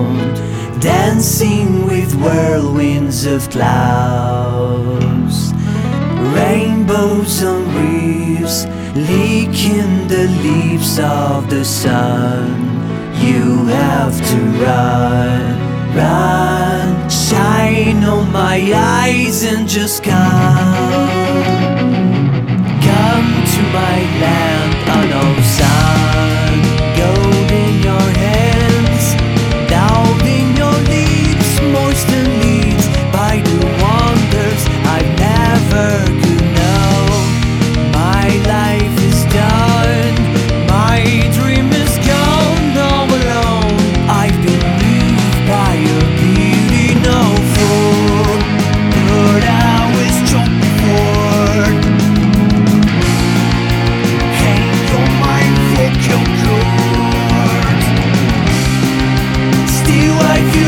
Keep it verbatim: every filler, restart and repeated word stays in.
ground, dancing with whirlwinds of clouds. Rainbows on reefs, licking the leaves of the sun. You have to run, run, shine on my eyes and just come. Come to my land, unknown sun. Gold in your hands, down in your lips, moisten leaves by the wonders I never could know. My life is done, my dream is gone, all alone. I've been moved by your beauty, no fool, but I was drunk before. Hang on my vocal cord, still I feel